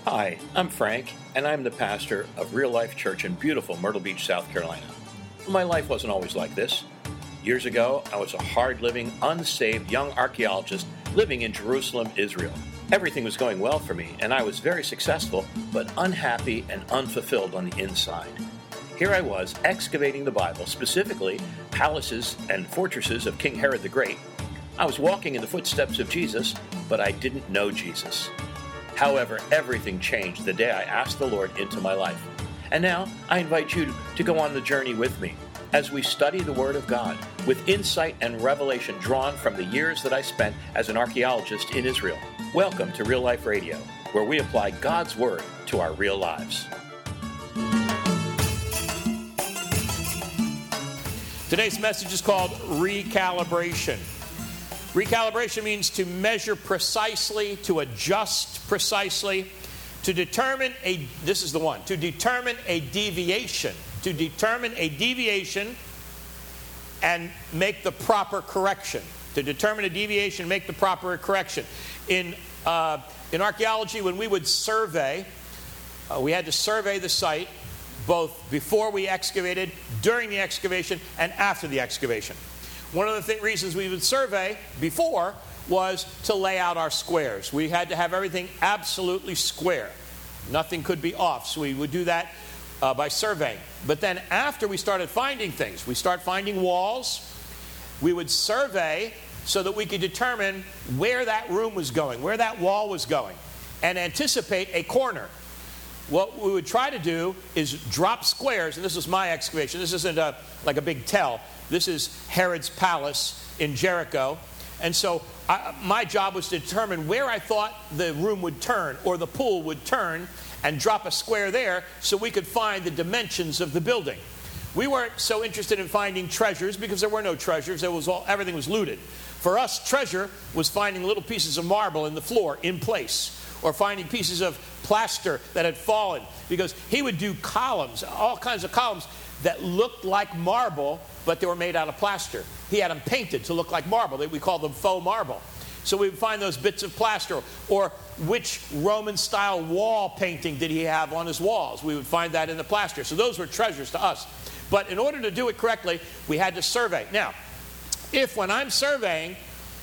Hi, I'm Frank, and I'm the pastor of Real Life Church in beautiful Myrtle Beach, South Carolina. My life wasn't always like this. Years ago, I was a hard-living, unsaved young archaeologist living in Jerusalem, Israel. Everything was going well for me, and I was very successful, but unhappy and unfulfilled on the inside. Here I was, excavating the Bible, specifically palaces and fortresses of King Herod the Great. I was walking in the footsteps of Jesus, but I didn't know Jesus. However, everything changed the day I asked the Lord into my life. And now, I invite you to go on the journey with me as we study the Word of God with insight and revelation drawn from the years that I spent as an archaeologist in Israel. Welcome to Real Life Radio, where we apply God's Word to our real lives. Today's message is called Recalibration. Recalibration means to measure precisely, to adjust precisely, to determine a deviation. To determine a deviation and make the proper correction. To determine a deviation, make the proper correction. In archaeology, when we would survey, we had to survey the site both before we excavated, during the excavation, and after the excavation. One of the reasons we would survey before was to lay out our squares. We had to have everything absolutely square. Nothing could be off, so we would do that by surveying. But then after we started finding things, we start finding walls, we would survey so that we could determine where that room was going, where that wall was going, and anticipate a corner. What we would try to do is drop squares, and this was my excavation. This isn't like a big tell. This is Herod's palace in Jericho. And so my job was to determine where I thought the room would turn or the pool would turn and drop a square there so we could find the dimensions of the building. We weren't so interested in finding treasures because there were no treasures. Everything was looted. For us, treasure was finding little pieces of marble in the floor in place, or finding pieces of plaster that had fallen, because he would do columns, all kinds of columns that looked like marble, but they were made out of plaster. He had them painted to look like marble. We call them faux marble. So we would find those bits of plaster, or which Roman-style wall painting did he have on his walls. We would find that in the plaster. So those were treasures to us. But in order to do it correctly, we had to survey. Now, if when I'm surveying,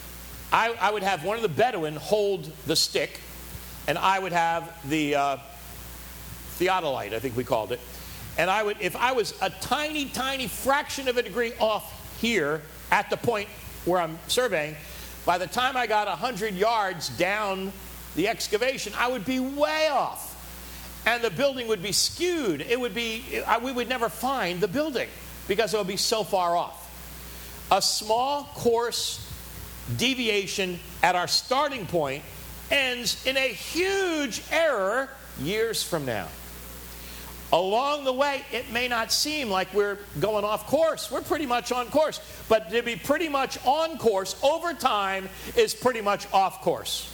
I would have one of the Bedouin hold the stick, and I would have the theodolite, I think we called it. And if I was a tiny, tiny fraction of a degree off here at the point where I'm surveying, by the time I got 100 yards down the excavation, I would be way off. And the building would be skewed. We would never find the building because it would be so far off. A small, coarse deviation at our starting point ends in a huge error years from now. Along the way, it may not seem like we're going off course. We're pretty much on course. But to be pretty much on course over time is pretty much off course.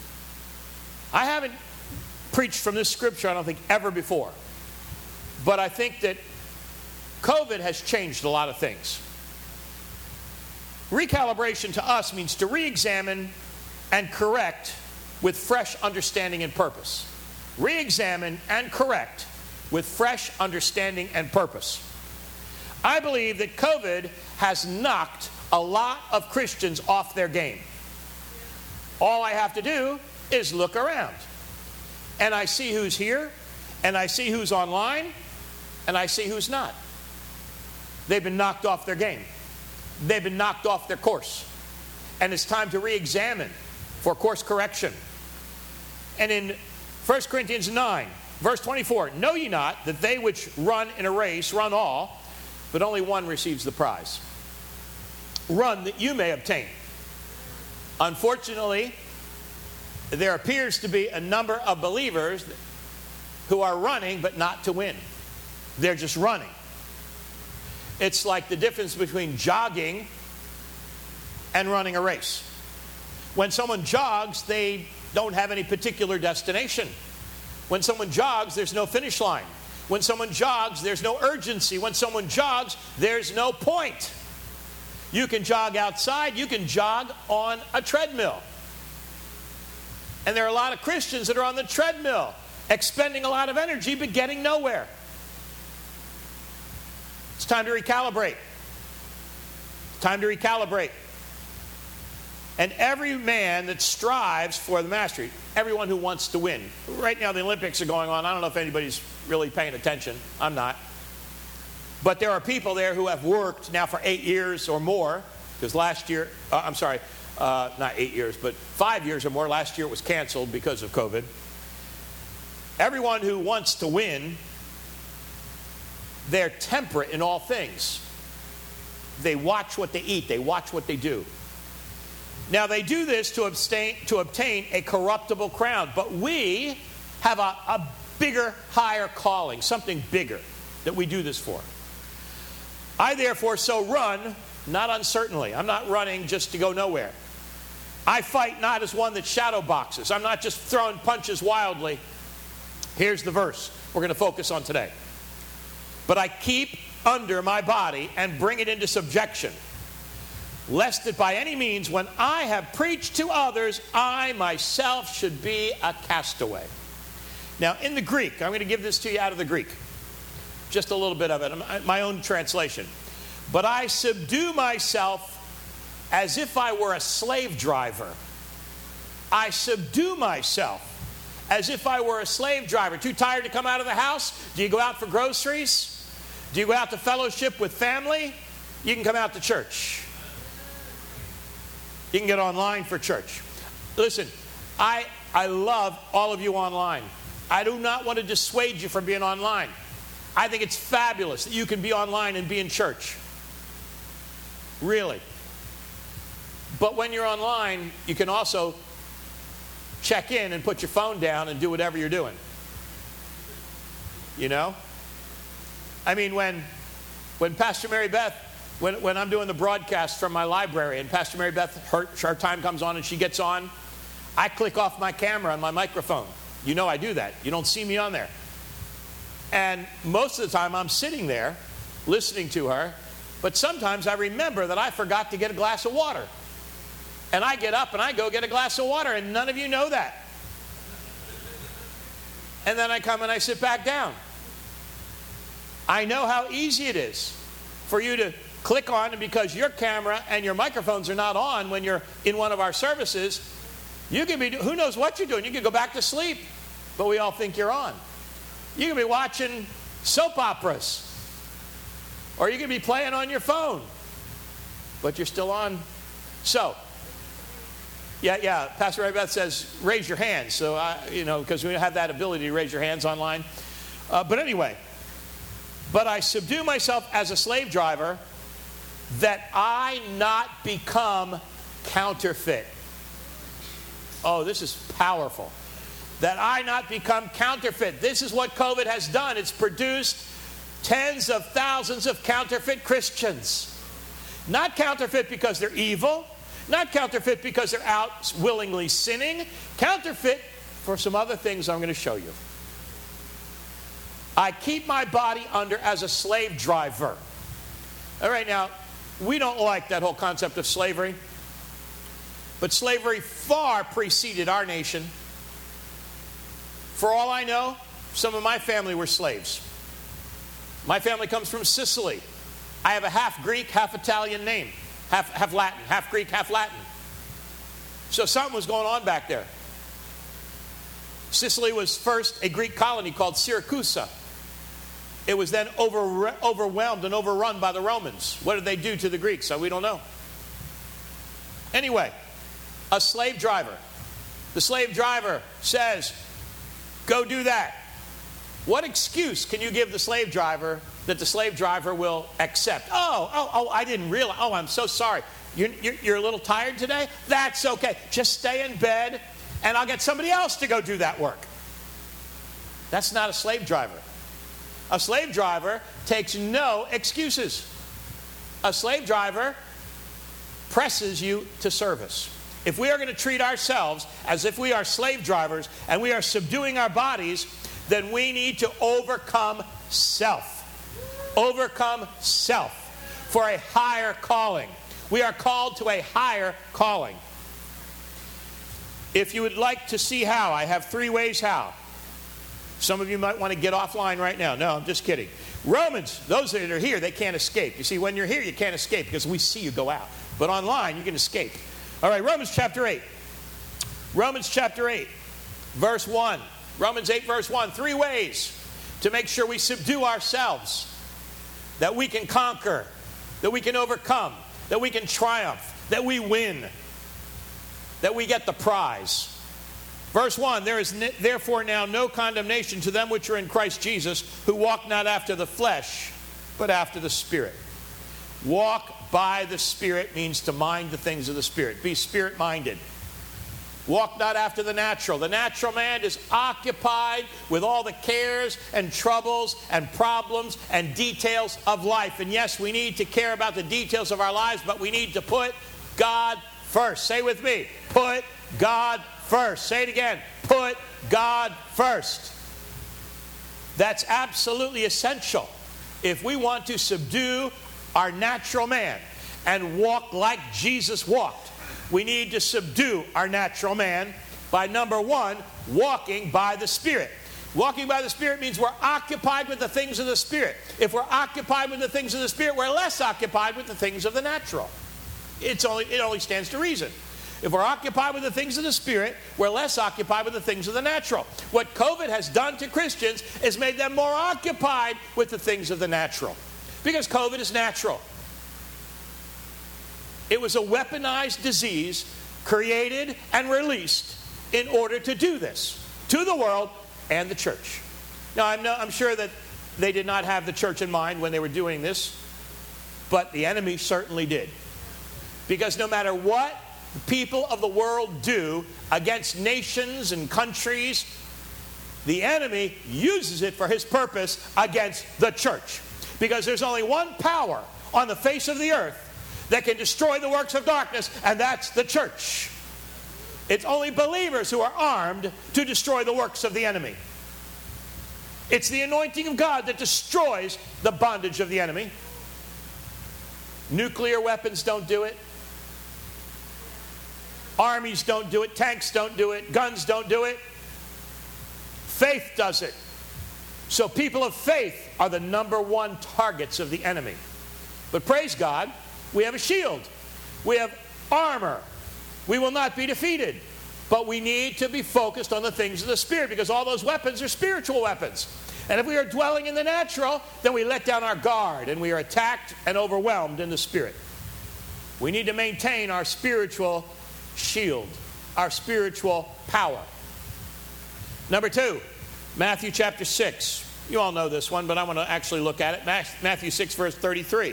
I haven't preached from this scripture, I don't think, ever before. But I think that COVID has changed a lot of things. Recalibration to us means to re-examine and correct with fresh understanding and purpose. Re-examine and correct with fresh understanding and purpose. I believe that COVID has knocked a lot of Christians off their game. All I have to do is look around. And I see who's here, and I see who's online, and I see who's not. They've been knocked off their game. They've been knocked off their course. And it's time to re-examine for course correction. And in 1 Corinthians 9, verse 24, know ye not that they which run in a race run all, but only one receives the prize. Run that you may obtain. Unfortunately, there appears to be a number of believers who are running but not to win. They're just running. It's like the difference between jogging and running a race. When someone jogs, they don't have any particular destination. When someone jogs, there's no finish line. When someone jogs, there's no urgency. When someone jogs, there's no point. You can jog outside. You can jog on a treadmill. And there are a lot of Christians that are on the treadmill. expending a lot of energy but getting nowhere. It's time to recalibrate. It's time to recalibrate. And every man that strives for the mastery, everyone who wants to win. Right now the Olympics are going on. I don't know if anybody's really paying attention. I'm not. But there are people there who have worked now for 8 years or more. Because last year, not 8 years, but 5 years or more. Last year it was canceled because of COVID. Everyone who wants to win, they're temperate in all things. They watch what they eat. They watch what they do. Now they do this to obtain a corruptible crown. But we have a bigger, higher calling, something bigger that we do this for. I therefore so run, not uncertainly. I'm not running just to go nowhere. I fight not as one that shadow boxes. I'm not just throwing punches wildly. Here's the verse we're going to focus on today. But I keep under my body and bring it into subjection, lest that by any means, when I have preached to others, I myself should be a castaway. Now, in the Greek, I'm going to give this to you out of the Greek. Just a little bit of it, my own translation. But I subdue myself as if I were a slave driver. I subdue myself as if I were a slave driver. Too tired to come out of the house? Do you go out for groceries? Do you go out to fellowship with family? You can come out to church. You can get online for church. Listen, I love all of you online. I do not want to dissuade you from being online. I think it's fabulous that you can be online and be in church. Really. But when you're online, you can also check in and put your phone down and do whatever you're doing. You know? I mean, when Pastor Mary Beth, when I'm doing the broadcast from my library and Pastor Mary Beth, her time comes on and she gets on, I click off my camera on my microphone. You know I do that. You don't see me on there. And most of the time I'm sitting there listening to her, but sometimes I remember that I forgot to get a glass of water. And I get up and I go get a glass of water, and none of you know that. And then I come and I sit back down. I know how easy it is for you to click on, and because your camera and your microphones are not on when you're in one of our services, you can be, who knows what you're doing. You can go back to sleep, but we all think you're on. You can be watching soap operas, or you can be playing on your phone, but you're still on. So, yeah, Pastor Ray Beth says, raise your hands. So, because we have that ability to raise your hands online. But anyway, but I subdue myself as a slave driver, that I not become counterfeit. Oh, this is powerful. That I not become counterfeit. This is what COVID has done. It's produced tens of thousands of counterfeit Christians. Not counterfeit because they're evil. Not counterfeit because they're out willingly sinning. Counterfeit for some other things I'm going to show you. I keep my body under as a slave driver. All right, now, we don't like that whole concept of slavery. But slavery far preceded our nation. For all I know, some of my family were slaves. My family comes from Sicily. I have a half Greek, half Italian name. Half Latin, half Greek, half Latin. So something was going on back there. Sicily was first a Greek colony called Syracusa. It was then overwhelmed and overrun by the Romans. What did they do to the Greeks? So we don't know. Anyway, a slave driver. The slave driver says, go do that. What excuse can you give the slave driver that the slave driver will accept? Oh, I didn't realize. Oh, I'm so sorry. You're a little tired today? That's okay. Just stay in bed and I'll get somebody else to go do that work. That's not a slave driver. A slave driver takes no excuses. A slave driver presses you to service. If we are going to treat ourselves as if we are slave drivers and we are subduing our bodies, then we need to overcome self. Overcome self for a higher calling. We are called to a higher calling. If you would like to see how, I have 3 ways how. Some of you might want to get offline right now. No, I'm just kidding. Romans, those that are here, they can't escape. You see, when you're here, you can't escape because we see you go out. But online, you can escape. All right, Romans chapter 8. Romans chapter 8, verse 1. Romans 8, verse 1. 3 ways to make sure we subdue ourselves, that we can conquer, that we can overcome, that we can triumph, that we win, that we get the prize. Verse 1, there is therefore now no condemnation to them which are in Christ Jesus, who walk not after the flesh, but after the Spirit. Walk by the Spirit means to mind the things of the Spirit. Be Spirit-minded. Walk not after the natural. The natural man is occupied with all the cares and troubles and problems and details of life. And yes, we need to care about the details of our lives, but we need to put God first. Say with me, put God first. Say it again, put God first. That's absolutely essential if we want to subdue our natural man and walk like Jesus walked. We need to subdue our natural man by, number one, walking by the Spirit. Walking by the Spirit means we're occupied with the things of the Spirit. If we're occupied with the things of the Spirit, we're less occupied with the things of the natural. It only stands to reason. If we're occupied with the things of the Spirit, we're less occupied with the things of the natural. What COVID has done to Christians is made them more occupied with the things of the natural. Because COVID is natural. It was a weaponized disease created and released in order to do this to the world and the church. Now, I'm sure that they did not have the church in mind when they were doing this, but the enemy certainly did. Because no matter what the people of the world do against nations and countries, the enemy uses it for his purpose against the church. Because there's only one power on the face of the earth that can destroy the works of darkness, and that's the church. It's only believers who are armed to destroy the works of the enemy. It's the anointing of God that destroys the bondage of the enemy. Nuclear weapons don't do it. Armies don't do it. Tanks don't do it. Guns don't do it. Faith does it. So people of faith are the number one targets of the enemy. But praise God, we have a shield. We have armor. We will not be defeated. But we need to be focused on the things of the Spirit, because all those weapons are spiritual weapons. And if we are dwelling in the natural, then we let down our guard and we are attacked and overwhelmed in the Spirit. We need to maintain our spiritual shield, our spiritual power. Number 2, Matthew chapter 6. You all know this one, but I want to actually look at it. Matthew 6, verse 33.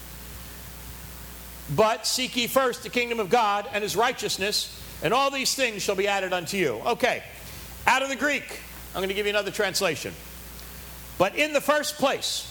But seek ye first the kingdom of God and his righteousness, and all these things shall be added unto you. Okay, out of the Greek, I'm going to give you another translation. But in the first place,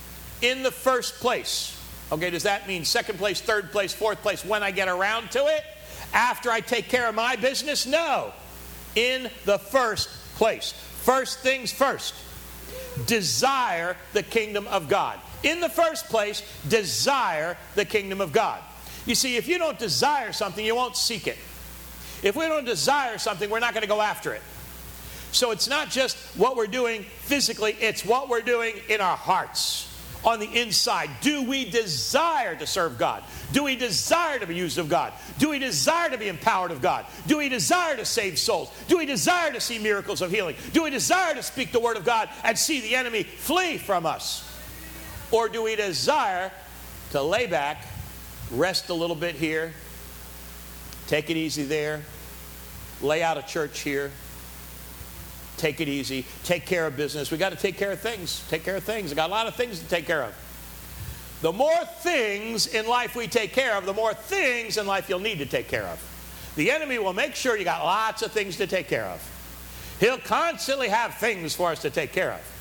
okay, does that mean second place, third place, fourth place, when I get around to it? After I take care of my business? No. In the first place. First things first. Desire the kingdom of God. In the first place, desire the kingdom of God. You see, if you don't desire something, you won't seek it. If we don't desire something, we're not going to go after it. So it's not just what we're doing physically, it's what we're doing in our hearts, on the inside. Do we desire to serve God? Do we desire to be used of God? Do we desire to be empowered of God? Do we desire to save souls? Do we desire to see miracles of healing? Do we desire to speak the word of God and see the enemy flee from us? Or do we desire to lay back, rest a little bit here, take it easy there, lay out a church here, take it easy, take care of business. We got to take care of things. Take care of things. I got a lot of things to take care of. The more things in life we take care of, the more things in life you'll need to take care of. The enemy will make sure you got lots of things to take care of. He'll constantly have things for us to take care of.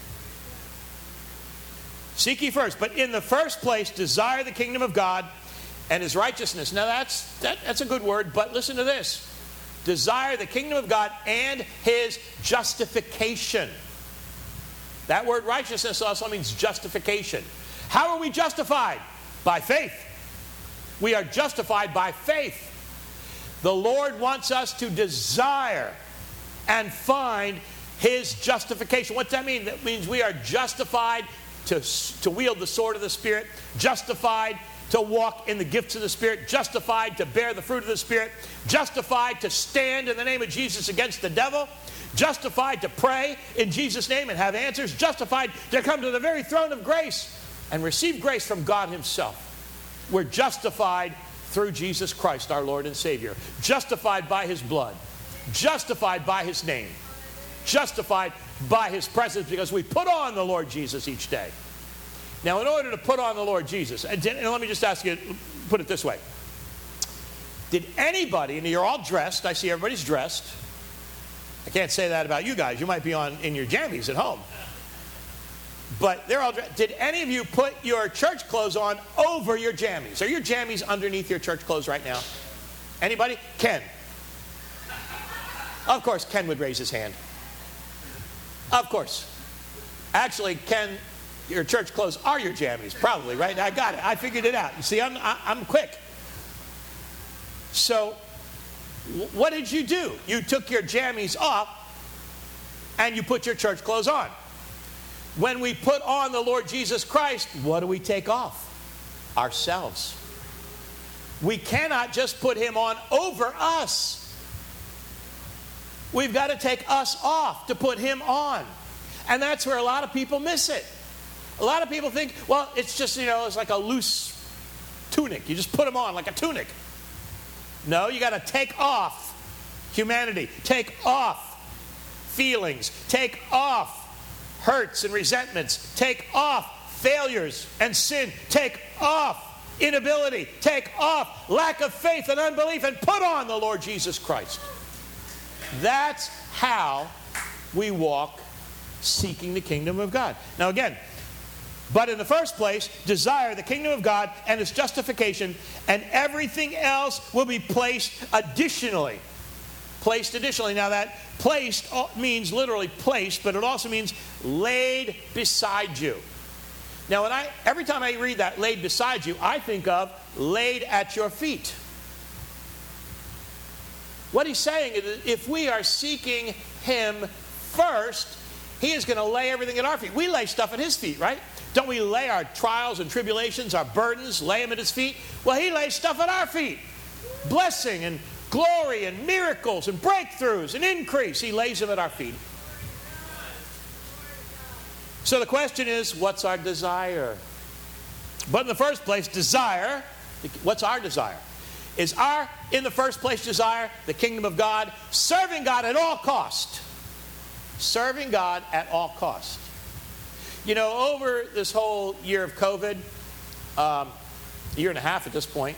Seek ye first, but in the first place, desire the kingdom of God and his righteousness. Now that's a good word, but listen to this. Desire the kingdom of God and his justification. That word righteousness also means justification. How are we justified? By faith. We are justified by faith. The Lord wants us to desire and find His justification. What's that mean? That means we are justified to wield the sword of the Spirit, justified to walk in the gifts of the Spirit, justified to bear the fruit of the Spirit, justified to stand in the name of Jesus against the devil, justified to pray in Jesus' name and have answers, justified to come to the very throne of grace and receive grace from God Himself. We're justified through Jesus Christ, our Lord and Savior, justified by His blood, justified by His name, justified by His presence, because we put on the Lord Jesus each day. Now, in order to put on the Lord Jesus, and let me just ask you, put it this way. Did anybody, and you're all dressed, I see everybody's dressed. I can't say that about you guys. You might be in your jammies at home. But they're all dressed. Did any of you put your church clothes on over your jammies? Are your jammies underneath your church clothes right now? Anybody? Ken. Of course, Ken would raise his hand. Of course. Actually, Ken, your church clothes are your jammies, probably, right? I got it. I figured it out. You see, I'm quick. So, what did you do? You took your jammies off and you put your church clothes on. When we put on the Lord Jesus Christ, what do we take off? Ourselves. We cannot just put Him on over us. We've got to take us off to put Him on. And that's where a lot of people miss it. A lot of people think, well, it's just, it's like a loose tunic. You just put Him on like a tunic. No, you got to take off humanity. Take off feelings. Take off hurts and resentments. Take off failures and sin. Take off inability. Take off lack of faith and unbelief, and put on the Lord Jesus Christ. That's how we walk seeking the kingdom of God. Now again, but in the first place, desire the kingdom of God and its justification, and everything else will be placed additionally. Placed additionally. Now that placed means literally placed, but it also means laid beside you. Now every time I read that, laid beside you, I think of laid at your feet. What he's saying is, if we are seeking Him first, He is going to lay everything at our feet. We lay stuff at His feet, right? Don't we lay our trials and tribulations, our burdens, lay them at His feet? Well, He lays stuff at our feet. Blessing and glory and miracles and breakthroughs and increase. He lays them at our feet. So the question is, what's our desire? But in the first place, desire, what's our desire? Is our, in the first place, desire the kingdom of God, serving God at all cost. Serving God at all cost. Over this whole year of COVID, a year and a half at this point,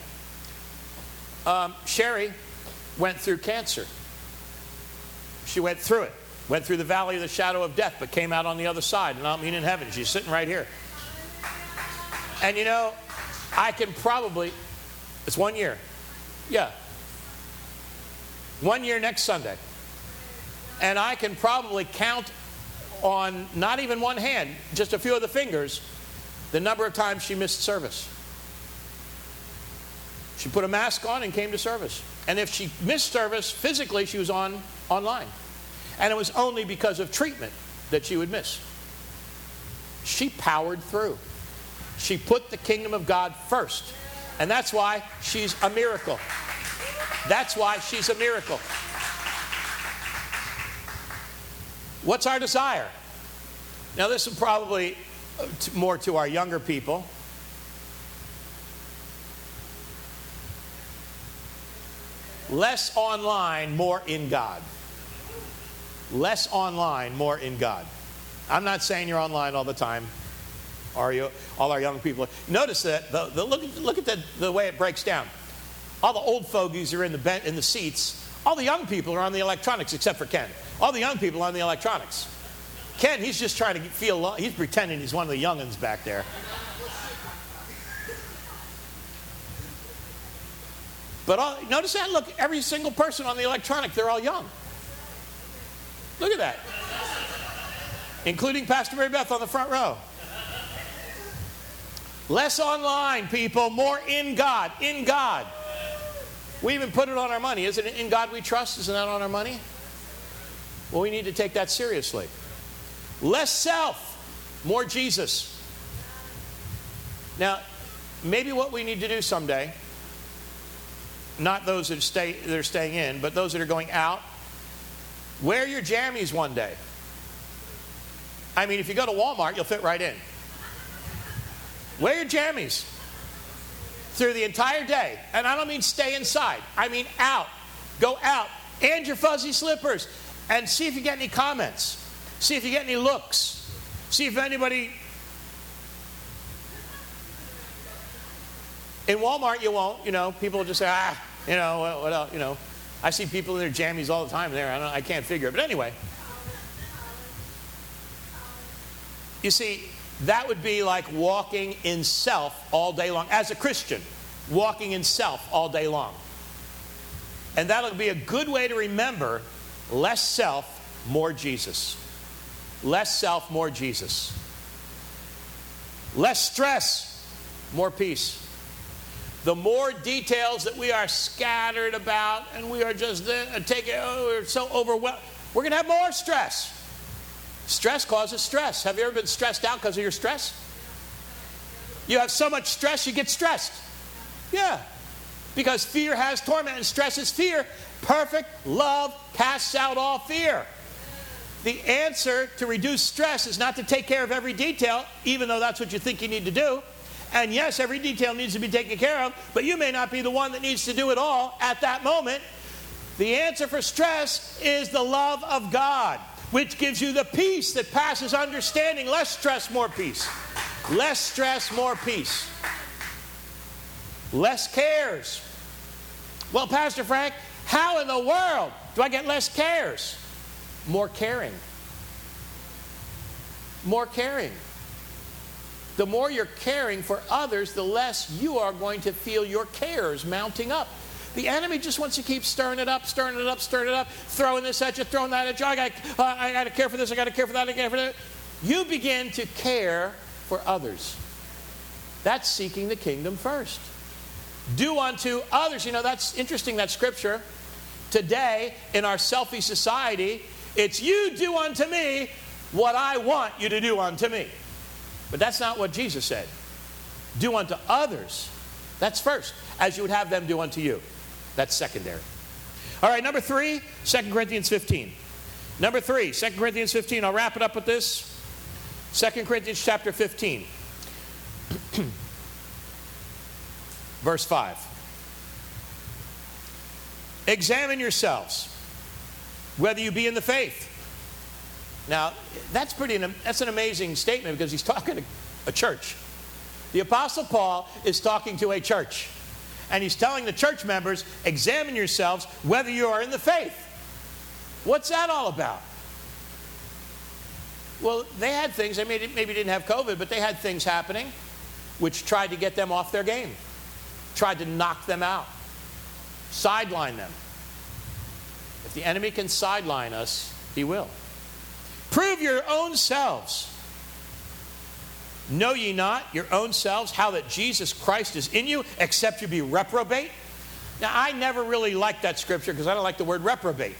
Sherry went through cancer. She went through it. Went through the valley of the shadow of death, but came out on the other side. And I mean in heaven. She's sitting right here. And I can probably, it's 1 year. Yeah. 1 year next Sunday. And I can probably count on not even one hand, just a few of the fingers, the number of times she missed service. She put a mask on and came to service. And if she missed service physically, she was online. And it was only because of treatment that she would miss. She powered through. She put the kingdom of God first. And that's why she's a miracle. That's why she's a miracle. What's our desire? Now this is probably more to our younger people. Less online, more in God. Less online, more in God. I'm not saying you're online all the time. Are you? All our young people. Notice that. Look at the way it breaks down. All the old fogies are in the seats. All the young people are on the electronics, except for Ken. All the young people are on the electronics. Ken, he's just trying to he's pretending he's one of the young'uns back there. But notice that. Look, every single person on the electronic, they're all young. Look at that. Including Pastor Mary Beth on the front row. Less online, people, more in God. In God. We even put it on our money. Isn't it in God we trust? Isn't that on our money? Well, we need to take that seriously. Less self, more Jesus. Now, maybe what we need to do someday, not those that are staying in, but those that are going out, wear your jammies one day. I mean, if you go to Walmart, you'll fit right in. Wear your jammies through the entire day. And I don't mean stay inside. I mean out. Go out. And your fuzzy slippers. And see if you get any comments. See if you get any looks. See if anybody... In Walmart, you won't. You know, people will just say, what else? You know, I see people in their jammies all the time there. I can't figure it. But anyway. You see, that would be like walking in self all day long. As a Christian, walking in self all day long. And that'll be a good way to remember less self, more Jesus. Less self, more Jesus. Less stress, more peace. The more details that we are scattered about and we are just we're so overwhelmed, we're going to have more stress. Stress causes stress. Have you ever been stressed out because of your stress? You have so much stress, you get stressed. Yeah. Because fear has torment and stress is fear. Perfect love casts out all fear. The answer to reduce stress is not to take care of every detail, even though that's what you think you need to do. And yes, every detail needs to be taken care of, but you may not be the one that needs to do it all at that moment. The answer for stress is the love of God, which gives you the peace that passes understanding. Less stress, more peace. Less stress, more peace. Less cares. Well, Pastor Frank, how in the world do I get less cares? More caring. More caring. The more you're caring for others, the less you are going to feel your cares mounting up. The enemy just wants to keep stirring it up, throwing this at you, throwing that at you. I got to care for this, I got to care for that, I got to care for that. You begin to care for others. That's seeking the kingdom first. Do unto others. You know, that's interesting, that scripture. Today, in our selfie society, it's you do unto me what I want you to do unto me. But that's not what Jesus said. Do unto others. That's first, as you would have them do unto you. That's secondary. All right, number 3, 2 Corinthians 15. Number 3, 2 Corinthians 15. I'll wrap it up with this. 2 Corinthians chapter 15. Verse 5. Examine yourselves, whether you be in the faith. Now, that's an amazing statement because he's talking to a church. The Apostle Paul is talking to a church. And he's telling the church members, examine yourselves whether you are in the faith. What's that all about? Well, they had things, they maybe didn't have COVID, but they had things happening which tried to get them off their game. Tried to knock them out. Sideline them. If the enemy can sideline us, he will. Prove your own selves. Know ye not your own selves how that Jesus Christ is in you, except you be reprobate? Now, I never really liked that scripture because I don't like the word reprobate.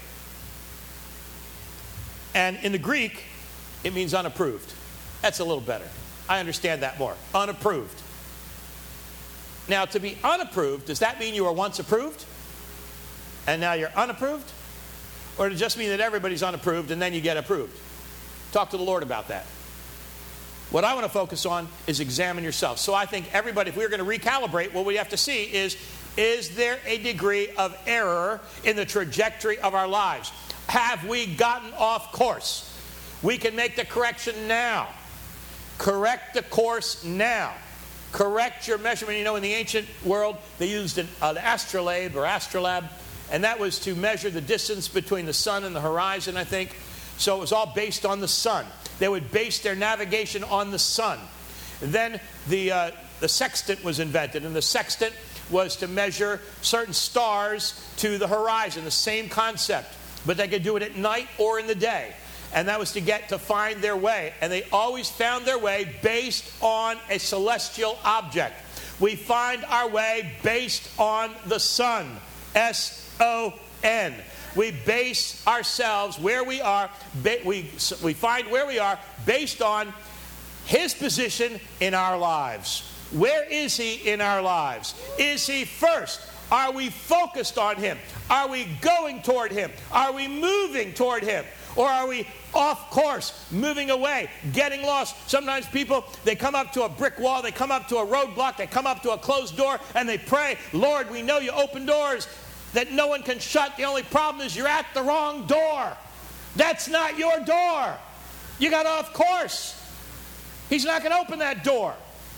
And in the Greek, it means unapproved. That's a little better. I understand that more. Unapproved. Now, to be unapproved, does that mean you were once approved? And now you're unapproved? Or does it just mean that everybody's unapproved and then you get approved? Talk to the Lord about that. What I want to focus on is examine yourself. So I think everybody, if we were going to recalibrate, what we have to see is there a degree of error in the trajectory of our lives? Have we gotten off course? We can make the correction now. Correct the course now. Correct your measurement. You know, in the ancient world, they used an astrolabe or astrolabe, and that was to measure the distance between the sun and the horizon, I think. So it was all based on the sun. They would base their navigation on the sun. And then the sextant was invented, and the sextant was to measure certain stars to the horizon, the same concept. But they could do it at night or in the day. And that was to find their way. And they always found their way based on a celestial object. We find our way based on the sun. S-O-N. N. We base ourselves where we are, we find where we are based on His position in our lives. Where is He in our lives? Is He first? Are we focused on Him? Are we going toward Him? Are we moving toward Him? Or are we off course, moving away, getting lost? Sometimes people, they come up to a brick wall, they come up to a roadblock, they come up to a closed door, and they pray, Lord, we know you open doors that no one can shut. The only problem is you're at the wrong door. That's not your door. You got off course. He's not going to open that door.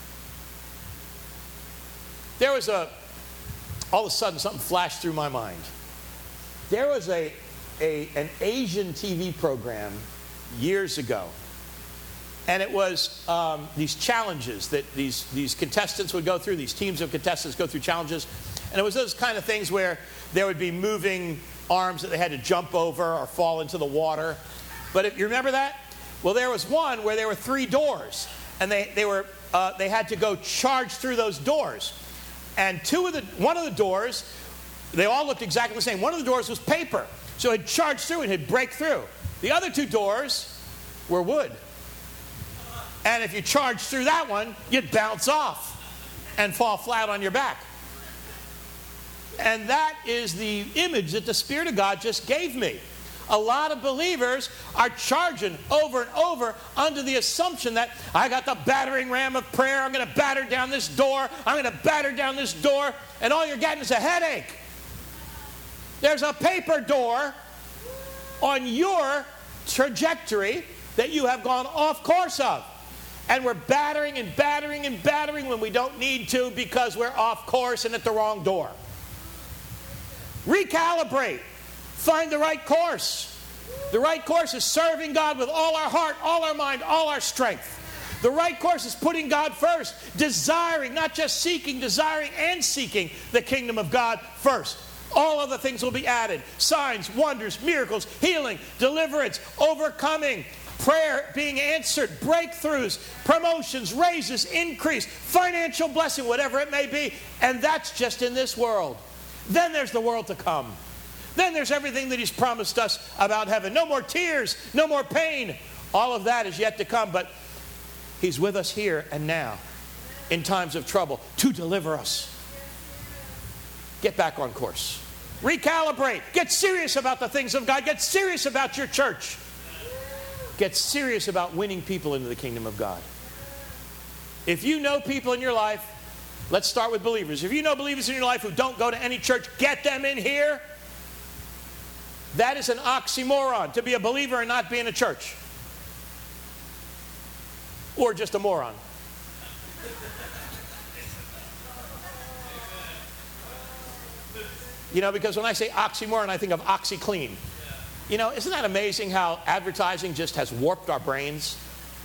There was all of a sudden something flashed through my mind. There was an Asian TV program years ago, and it was these challenges that these contestants would go through. These teams of contestants go through challenges, and it was those kind of things where there would be moving arms that they had to jump over or fall into the water. But if you remember that, well, there was one where there were 3 doors, and they had to go charge through those doors. And one of the doors, they all looked exactly the same. One of the doors was paper, so it'd charge through and it'd break through. The other 2 doors were wood. And if you charged through that one, you'd bounce off and fall flat on your back. And that is the image that the Spirit of God just gave me. A lot of believers are charging over and over under the assumption that I got the battering ram of prayer. I'm going to batter down this door. I'm going to batter down this door. And all you're getting is a headache. There's a paper door on your trajectory that you have gone off course of. And we're battering and battering and battering when we don't need to because we're off course and at the wrong door. Recalibrate. Find the right course. The right course is serving God with all our heart, all our mind, all our strength. The right course is putting God first, desiring, not just seeking, desiring and seeking the kingdom of God first. All other things will be added. Signs, wonders, miracles, healing, deliverance, overcoming, prayer being answered, breakthroughs, promotions, raises, increase, financial blessing, whatever it may be. And that's just in this world. Then there's the world to come. Then there's everything that He's promised us about heaven. No more tears, no more pain. All of that is yet to come, but He's with us here and now in times of trouble to deliver us. Get back on course. Recalibrate. Get serious about the things of God. Get serious about your church. Get serious about winning people into the kingdom of God. If you know people in your life, let's start with believers. If you know believers in your life who don't go to any church, get them in here. That is an oxymoron, to be a believer and not be in a church. Or just a moron. You know, because when I say oxymoron, I think of OxyClean. You know, isn't that amazing how advertising just has warped our brains?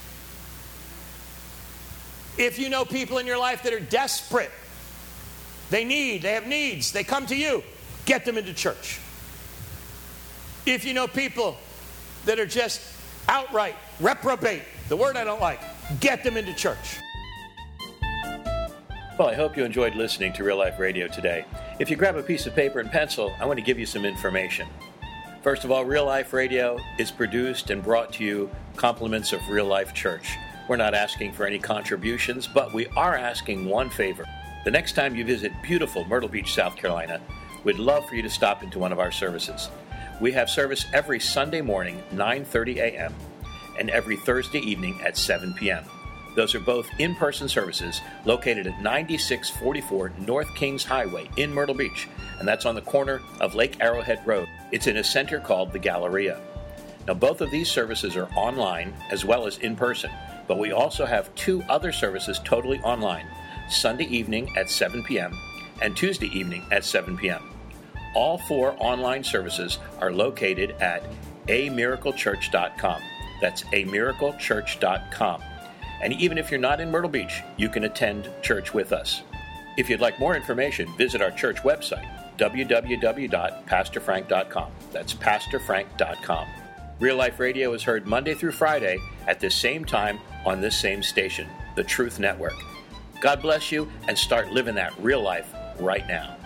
If you know people in your life that are desperate, they have needs, they come to you, get them into church. If you know people that are just outright reprobate, the word I don't like, get them into church. Well, I hope you enjoyed listening to Real Life Radio today. If you grab a piece of paper and pencil, I want to give you some information. First of all, Real Life Radio is produced and brought to you compliments of Real Life Church. We're not asking for any contributions, but we are asking one favor. The next time you visit beautiful Myrtle Beach, South Carolina, we'd love for you to stop into one of our services. We have service every Sunday morning, 9:30 a.m., and every Thursday evening at 7 p.m. Those are both in-person services located at 9644 North Kings Highway in Myrtle Beach, and that's on the corner of Lake Arrowhead Road. It's in a center called the Galleria. Now, both of these services are online as well as in person, but we also have 2 other services totally online, Sunday evening at 7 p.m. and Tuesday evening at 7 p.m. All 4 online services are located at amiraclechurch.com. That's amiraclechurch.com. And even if you're not in Myrtle Beach, you can attend church with us. If you'd like more information, visit our church website, www.pastorfrank.com. That's pastorfrank.com. Real Life Radio is heard Monday through Friday at this same time on this same station, the Truth Network. God bless you, and start living that real life right now.